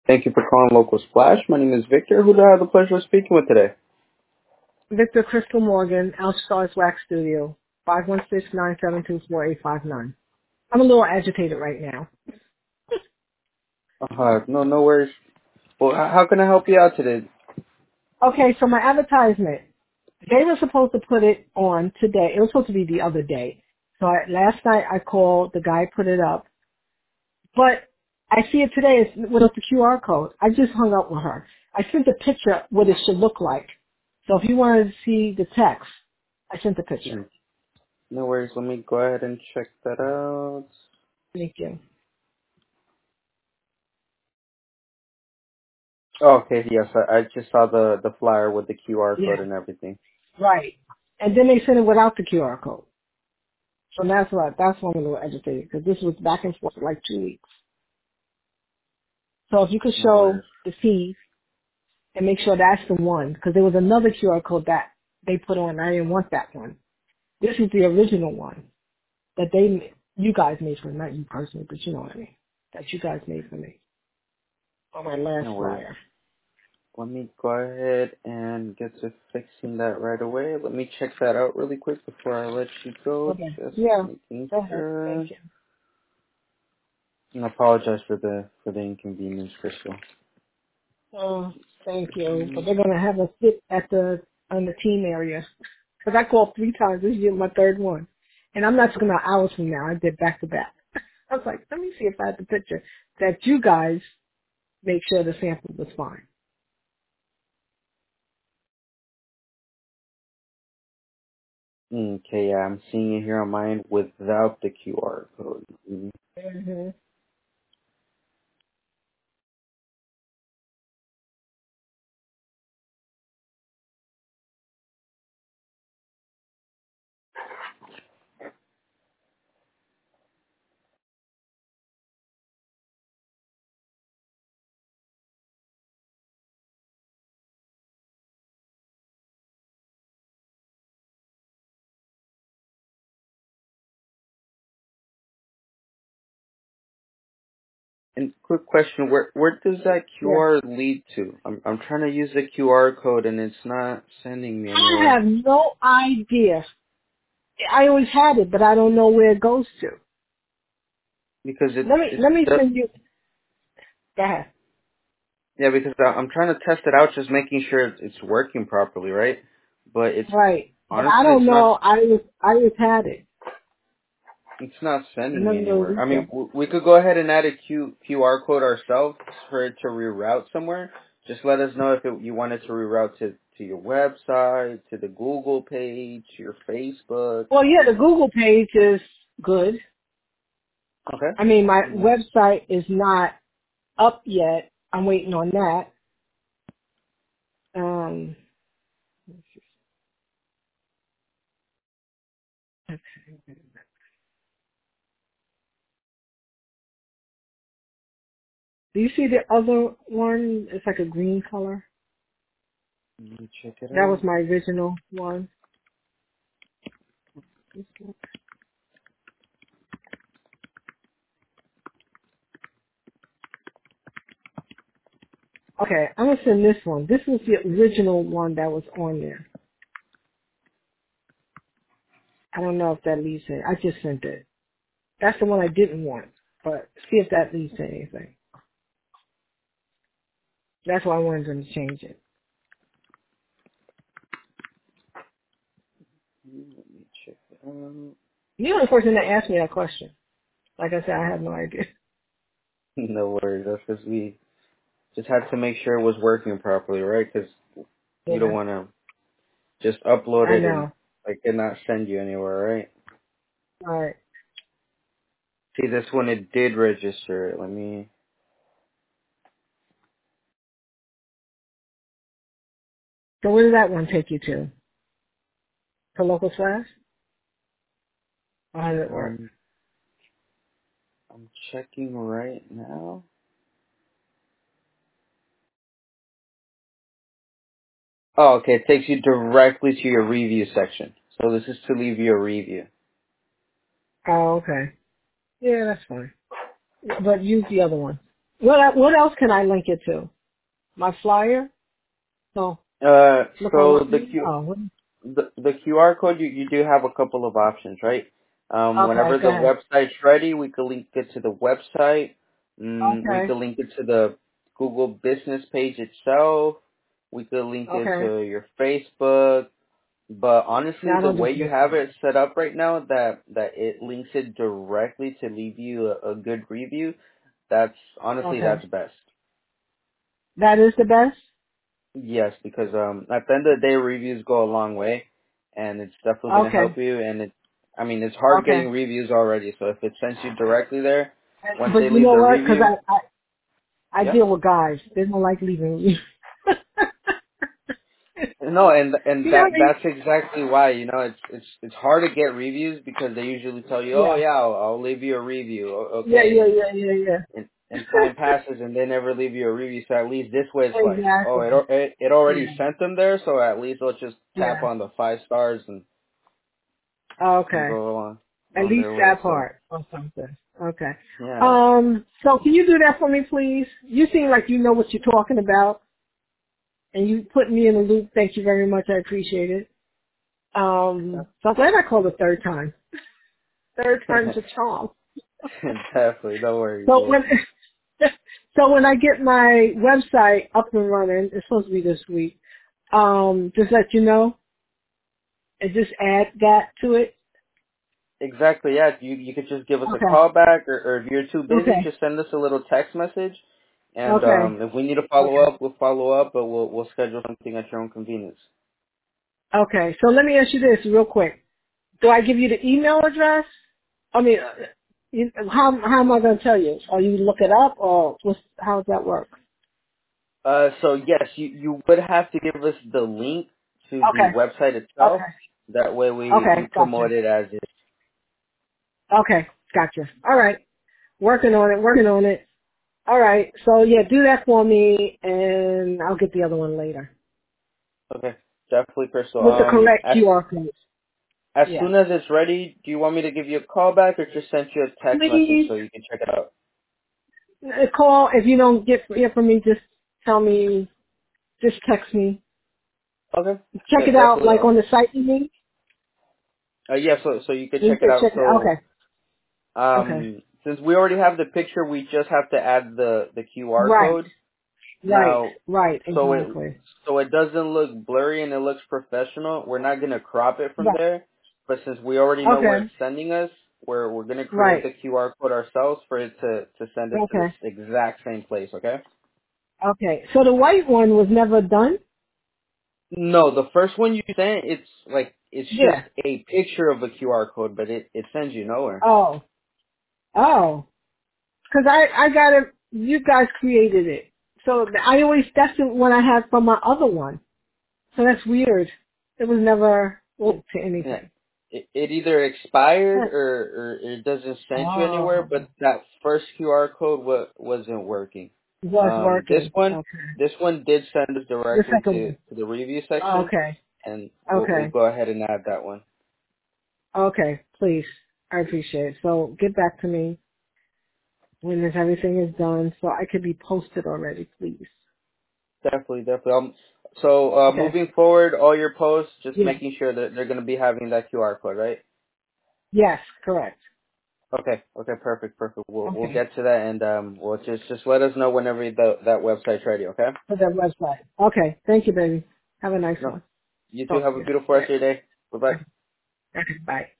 Thank you for calling Local Splash. My name is Victor. Who do I have the pleasure of speaking with today? Victor Crystal Morgan, Stars Wax Studio, 516-972-4859. I'm a little agitated right now. No worries. Well, how can I help you out today? Okay, so my advertisement, they were supposed to put it on today. It was supposed to be the other day. So last night I called, the guy put it up, but I see it today it's with the QR code. I just hung up with her. I sent a picture what it should look like. So if you wanted to see the text, I sent the picture. Hmm, No worries. Let me go ahead and check that out. Thank you. Oh, okay, yes, I just saw the flyer with the QR Yeah. code and everything. Right. And then they sent it without the QR code. So that's why I'm a little agitated, because this was back and forth for like 2 weeks. So if you could No show worries. the fees and make sure that's the one, because there was another QR code that they put on, and I didn't want that one. This is the original one that you guys made for me, not you personally, but you know what I mean, that you guys made for me on my last No worries. flyer. Let me go ahead and get to fixing that right away. Let me check that out really quick before I let you go. Okay. Just Yeah. making Go ahead. Thank sure. you. And I apologize for the inconvenience, Crystal. Oh, thank you. But they're gonna have us sit on the team area. Because I called 3 times. This is my third one. And I'm not talking about hours from now. I did back to back. I was like, let me see if I have the picture that you guys make sure the sample was fine. Okay, yeah, I'm seeing it here on mine without the QR code. Hmm. And quick question, where does that Yeah. QR lead to? I'm trying to use the QR code and it's not sending me I anywhere have no idea. I always had it, but I don't know where it goes to. because it Let me does. send you. Go ahead. Yeah, because I'm trying to test it out, just making sure it's working properly, right? But it's Right. But I honestly don't know. I just had it. it's not sending me Let me go anywhere. I mean, recheck. we could go ahead and add a QR code ourselves for it to reroute somewhere. Just let us know if you want it to reroute to your website, to the Google page, your Facebook. Well, yeah, the Google page is good. Okay. I mean, my Mm, website is not up yet. I'm waiting on that. Um, do you see the other one? It's like a green color. Let me check it That was out. my original one. Okay, I'm gonna send this one. This was the original one that was on there. I don't know if that leads to. I just sent it. That's the one I didn't want. But see if that leads to anything. That's why I wanted them to change it. Let me check it out. You're the only person that asked me that question. Like I said, I have no idea. No worries. That's because we just had to make sure it was working properly, right? Because we don't Yeah, want to just upload I it and know. like it not send you anywhere, right? All right. See, this one it did register it. Let me. So where did that one take you to? To local slash? Or how did it work? Um, I'm checking right now. Oh, okay. It takes you directly to your review section. So this is to leave you a review. Oh, okay. Yeah, that's fine. But use the other one. What else can I link it to? My flyer? So look So online. Oh, the QR code, you do have a couple of options, right? okay, Whenever go the ahead. website's ready, we can link it to the website. We Okay, can link it to the Google business page itself. We could link it okay. to your Facebook. But honestly, Now I the don't do way you have Facebook. it set up right now, that it links it directly to leave you a good review, that's honestly Okay. that's best. That is the best? Yes, because at the end of the day, reviews go a long way, and it's definitely going to help Okay. you. And I mean, it's hard Okay. getting reviews already. So if it sends you directly there, once they But you leave know the what? Because review, I yeah. deal with guys. They don't like leaving you. No, and You know what I mean? that's exactly why, it's hard to get reviews because they usually tell you, oh Yeah. yeah, I'll leave you a review, Yeah, okay, yeah, and yeah, yeah, yeah. and time passes and they never leave you a review. So at least this way it's like, oh, Exactly. it already Yeah. sent them there, so at least they'll just tap Yeah. on the 5 stars and Okay. go At on least their way. that So part or something. Okay. yeah, So can you do that for me, please? You seem like you know what you're talking about, and you put me in the loop. Thank you very much. I appreciate it. So I'm glad I called the third time. Third time's a charm. definitely, no worries. So Well, when so when I get my website up and running, it's supposed to be this week. Just let you know and just add that to it. exactly, yeah. You could just give us a Okay. call back, or if you're too busy, Okay. just send us a little text message. And Okay. if we need to follow Okay. up, we'll follow up, but we'll schedule something at your own convenience. Okay. So let me ask you this real quick. Do I give you the email address? I mean, how am I going to tell you? Or you look it up, or how does that work? So yes, you would have to give us the link to the Okay. website itself. Okay. That way we Okay. Gotcha. promote it as is. Okay. Gotcha. All right. Working on it. Working on it. All right. So yeah, do that for me, and I'll get the other one later Okay, definitely, Crystal. with the correct As QR code. as Yeah. soon as it's ready, do you want me to give you a call back or just send you a text message Please so you can check it out? call if you don't hear from me. Just tell me. Just text me. Okay. Check Yeah, it out, definitely. like on the site you mean. Yeah, so you can You check it can out. check it. So Okay. Okay. since we already have the picture, we just have to add the QR Right. code. Right. Now, Right. so it Exactly. so it doesn't look blurry and it looks professional. We're not gonna crop it from Right. there, but since we already know where Okay. it's sending us, we're gonna create Right. the QR code ourselves for it to send it to this Okay. exact same place. Okay? Okay. So the white one was never done? No, the first one you sent, it's just Yeah. a picture of a QR code, but it sends you nowhere. Oh. Oh. Because I got it, you guys created it. So that's the one I had from my other one. So that's weird. It was never linked to Yeah. anything. It either expired Huh. or it doesn't send you anywhere, Oh. but that first QR code wasn't working. It was This working. one Okay. this one did send us The directly second to one. the review section, Okay. and we'll Okay. go ahead and add that one. Okay. Please. I appreciate it. So get back to me when everything is done so I could be posted already, please. Definitely. So Okay. moving forward, all your posts, just Yeah. making sure that they're going to be having that QR code, right? Yes, correct. Okay, perfect. We'll Okay. get to that, and we'll just let us know whenever that website's ready. Okay? For the website. Okay. Thank you, baby. Have a nice No, one. you too. Talk Have to a you. beautiful All rest of your day. Bye bye. right. Okay. Bye.